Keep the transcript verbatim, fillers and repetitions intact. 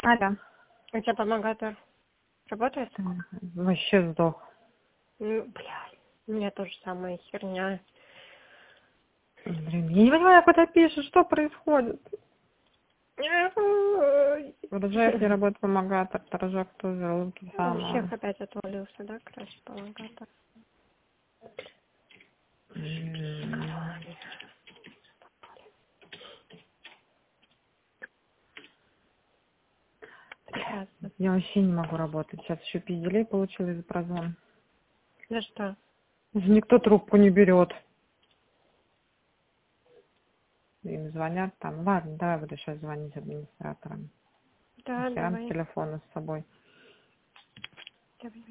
Алло. У тебя помогатор работает? Мгм. Вообще сдох. Ну, блядь, у меня тоже самая херня. Блин, я не понимаю, куда пишешь, что происходит. В РЖФ не работает помогатор, торжок тоже руки У всех самое. опять отвалился, да, короче, помогатор. М. Прекрасно. Я вообще не могу работать. Сейчас еще пизделей получила из прозвон. За что? Никто трубку не берет. Им звонят там. Ладно, давай буду сейчас звонить администраторам. Да, Херам давай. телефона с собой. Давай.